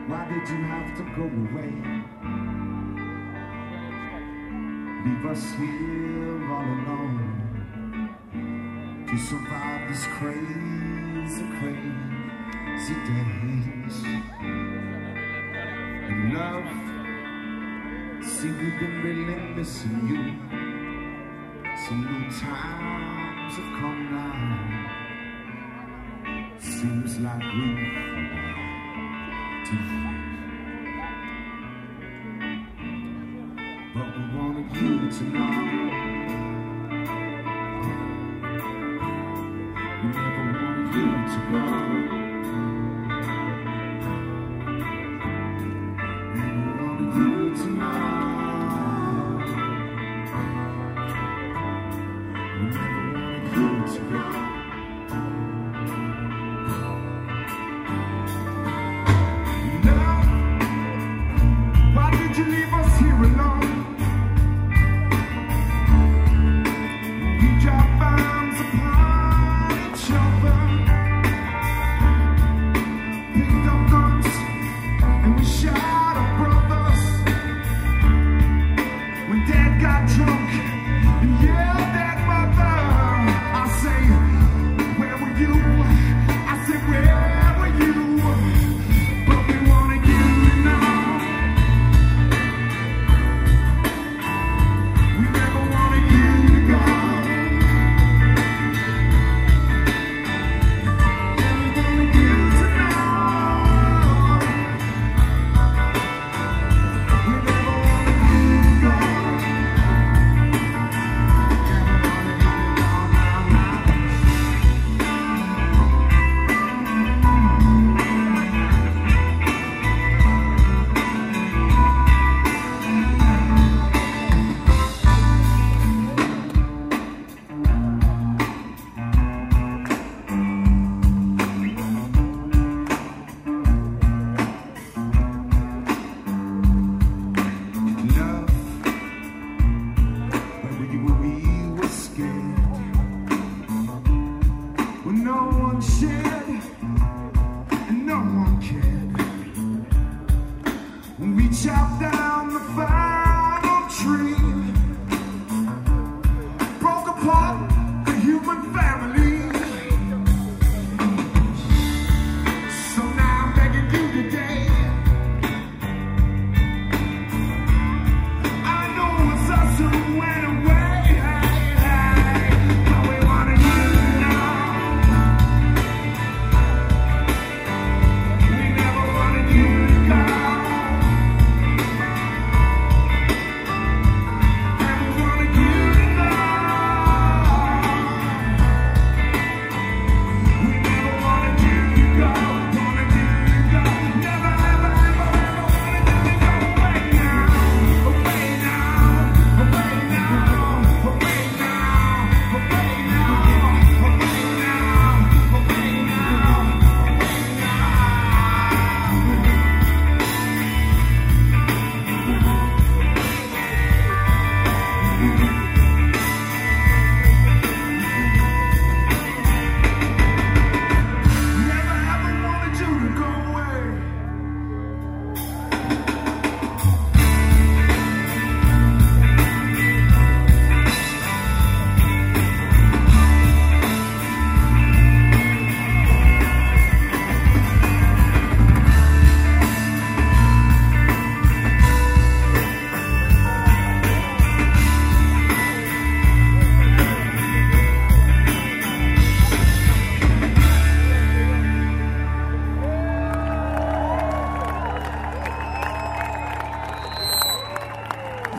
Why did you have to go away? Leave us here all alone to survive this crazy, crazy days. And love, see, we've been really missing you. Some new times have come now. Seems like we've but we wanted you to know we never wanted you to go. We wanted you to know we never wanted you to go. You leave us here alone. We drop bombs upon each other, picked up guns and we shot our brothers. When Dad got drunk and yelled at Mother, I say, where were you? I said, where were you? But we wanted you to know. No one shared and no one cared. When we chopped down